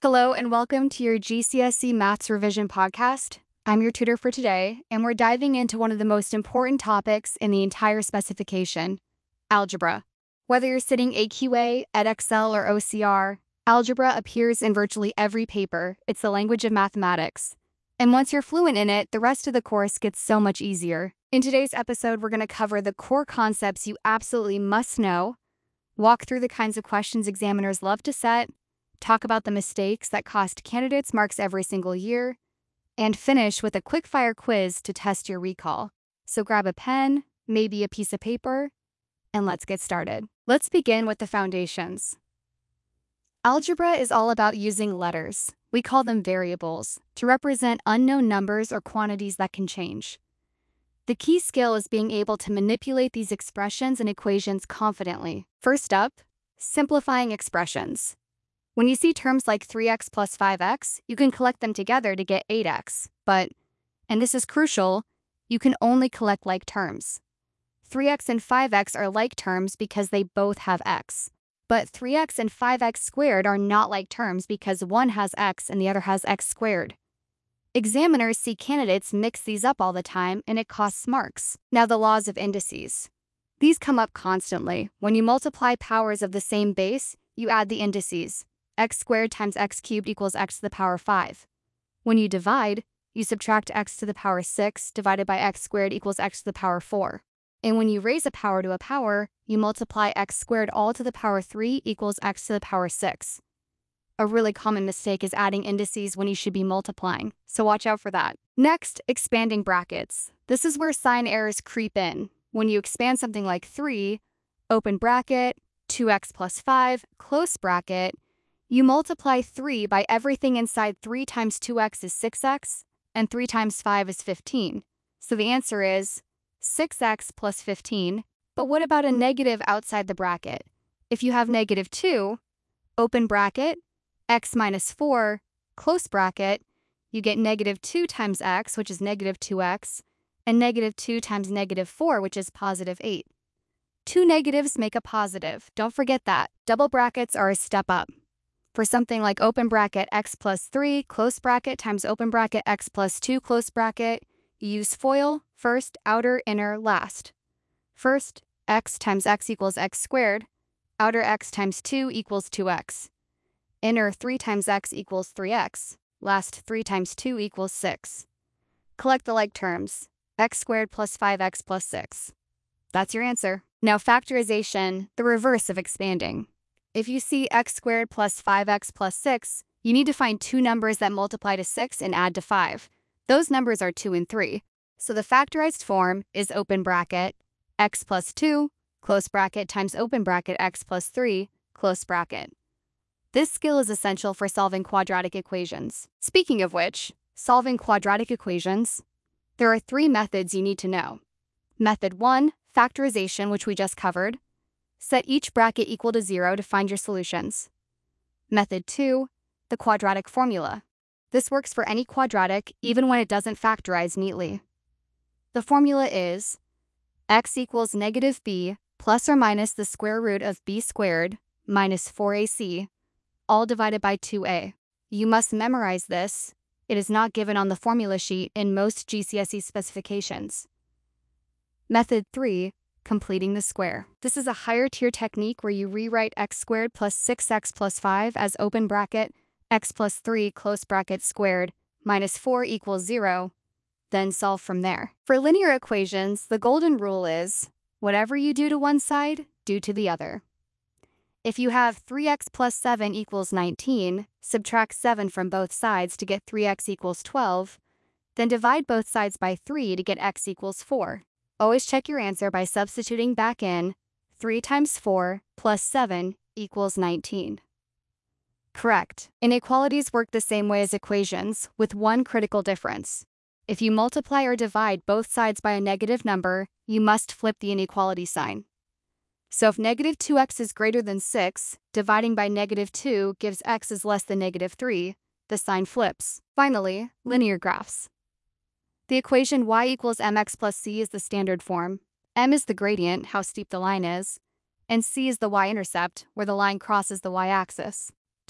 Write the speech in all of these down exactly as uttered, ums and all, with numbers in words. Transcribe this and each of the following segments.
Hello and welcome to your G C S E Maths Revision Podcast. I'm your tutor for today, and we're diving into one of the most important topics in the entire specification, algebra. Whether you're sitting A Q A, Edexcel, or O C R, algebra appears in virtually every paper. It's the language of mathematics. And once you're fluent in it, the rest of the course gets so much easier. In today's episode, we're going to cover the core concepts you absolutely must know, walk through the kinds of questions examiners love to set, talk about the mistakes that cost candidates marks every single year, and finish with a quick-fire quiz to test your recall. So grab a pen, maybe a piece of paper, and let's get started. Let's begin with the foundations. Algebra is all about using letters, we call them variables, to represent unknown numbers or quantities that can change. The key skill is being able to manipulate these expressions and equations confidently. First up, simplifying expressions. When you see terms like three x plus five x, you can collect them together to get eight x, but, and this is crucial, you can only collect like terms. three x and five x are like terms because they both have x, but three x and five x squared are not like terms because one has x and the other has x squared. Examiners see candidates mix these up all the time and it costs marks. Now the laws of indices. These come up constantly. When you multiply powers of the same base, you add the indices. X squared times x cubed equals x to the power five. When you divide, you subtract x to the power six divided by x squared equals x to the power four. And when you raise a power to a power, you multiply x squared all to the power three equals x to the power six. A really common mistake is adding indices when you should be multiplying, so watch out for that. Next, expanding brackets. This is where sign errors creep in. When you expand something like three, open bracket, two x plus five, close bracket, you multiply three by everything inside three times two x is six x, and three times five is fifteen. So the answer is six x plus fifteen. But what about a negative outside the bracket? If you have negative two, open bracket, x minus four, close bracket, you get negative two times x, which is negative two x, and negative two times negative four, which is positive eight. Two negatives make a positive. Don't forget that. Double brackets are a step up. For something like open bracket x plus three, close bracket times open bracket x plus two, close bracket, you use FOIL, first, outer, inner, last. First, x times x equals x squared, outer x times two equals two x. Inner three times x equals three x, last three times two equals six. Collect the like terms, x squared plus five x plus six. That's your answer. Now factorization, the reverse of expanding. If you see x squared plus five x plus six, you need to find two numbers that multiply to six and add to five. Those numbers are two and three. So the factorized form is open bracket, x plus two, close bracket times open bracket x plus three, close bracket. This skill is essential for solving quadratic equations. Speaking of which, solving quadratic equations, there are three methods you need to know. Method one, factorization, which we just covered. Set each bracket equal to zero to find your solutions. Method two, the quadratic formula. This works for any quadratic, even when it doesn't factorize neatly. The formula is x equals negative b plus or minus the square root of b squared minus four a c, all divided by two a. You must memorize this. It is not given on the formula sheet in most G C S E specifications. Method three, completing the square. This is a higher tier technique where you rewrite x squared plus six x plus five as open bracket, x plus three close bracket squared, minus four equals zero, then solve from there. For linear equations, the golden rule is, whatever you do to one side, do to the other. If you have three x plus seven equals nineteen, subtract seven from both sides to get three x equals twelve, then divide both sides by three to get x equals four. Always check your answer by substituting back in three times four plus seven equals nineteen. Correct. Inequalities work the same way as equations, with one critical difference. If you multiply or divide both sides by a negative number, you must flip the inequality sign. So if negative two x is greater than six, dividing by negative two gives x is less than negative three, the sign flips. Finally, linear graphs. The equation y equals mx plus c is the standard form. M is the gradient, how steep the line is, and c is the y-intercept, where the line crosses the y-axis.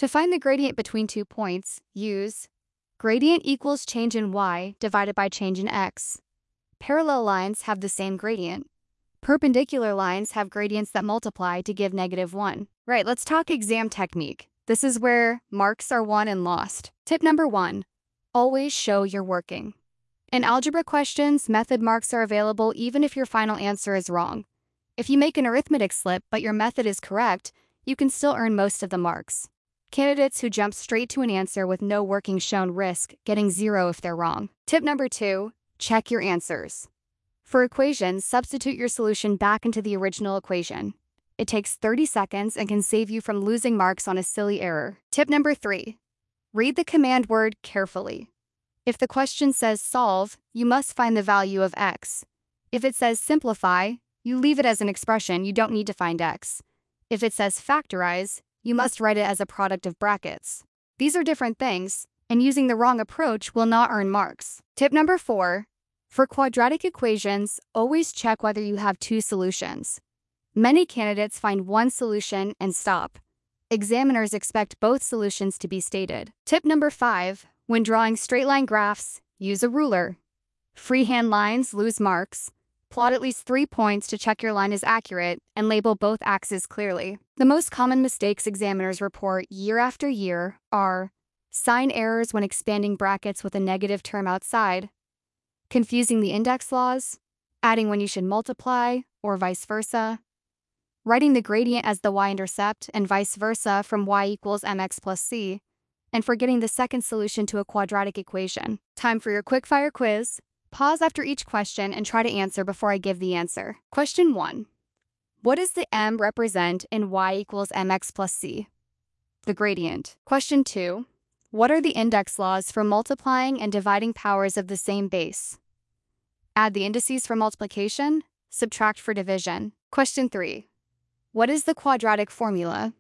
To find the gradient between two points, use gradient equals change in y divided by change in x. Parallel lines have the same gradient. Perpendicular lines have gradients that multiply to give negative one. Right, let's talk exam technique. This is where marks are won and lost. Tip number one, always show you're working. In algebra questions, method marks are available even if your final answer is wrong. If you make an arithmetic slip but your method is correct, you can still earn most of the marks. Candidates who jump straight to an answer with no working shown risk getting zero if they're wrong. Tip number two, check your answers. For equations, substitute your solution back into the original equation. It takes thirty seconds and can save you from losing marks on a silly error. Tip number three, read the command word carefully. If the question says solve, you must find the value of x. If it says simplify, you leave it as an expression, you don't need to find x. If it says factorize, you must write it as a product of brackets. These are different things, and using the wrong approach will not earn marks. Tip number four, for quadratic equations, always check whether you have two solutions. Many candidates find one solution and stop. Examiners expect both solutions to be stated. Tip number five, when drawing straight line graphs, use a ruler. Freehand lines lose marks. Plot at least three points to check your line is accurate, and label both axes clearly. The most common mistakes examiners report year after year are sign errors when expanding brackets with a negative term outside, confusing the index laws, adding when you should multiply, or vice versa, writing the gradient as the y-intercept and vice versa from y equals mx plus c, and forgetting the second solution to a quadratic equation. Time for your quickfire quiz. Pause after each question and try to answer before I give the answer. Question one. What does the m represent in y equals mx plus c? The gradient. Question two. What are the index laws for multiplying and dividing powers of the same base? Add the indices for multiplication, subtract for division. Question three. What is the quadratic formula?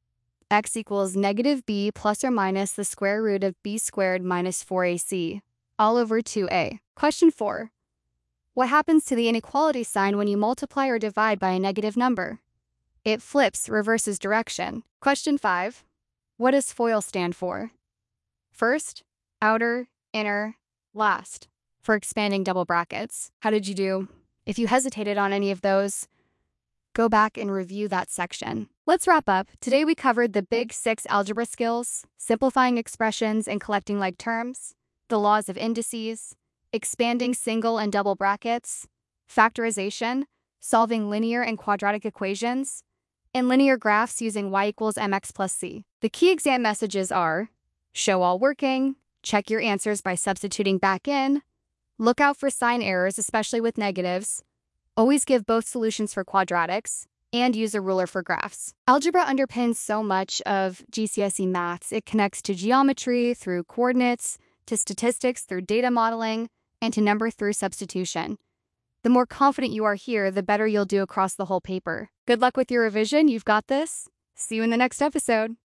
X equals negative b plus or minus the square root of b squared minus four a c, all over two a. Question four. What happens to the inequality sign when you multiply or divide by a negative number? It flips, reverses direction. Question five. What does FOIL stand for? First, outer, inner, last, for expanding double brackets. How did you do? If you hesitated on any of those, go back and review that section. Let's wrap up. Today we covered the big six algebra skills: simplifying expressions and collecting like terms, the laws of indices, expanding single and double brackets, factorization, solving linear and quadratic equations, and linear graphs using y equals mx plus c. The key exam messages are: show all working, check your answers by substituting back in, look out for sign errors, especially with negatives, always give both solutions for quadratics, and use a ruler for graphs. Algebra underpins so much of G C S E maths. It connects to geometry through coordinates, to statistics through data modeling, and to number through substitution. The more confident you are here, the better you'll do across the whole paper. Good luck with your revision. You've got this. See you in the next episode.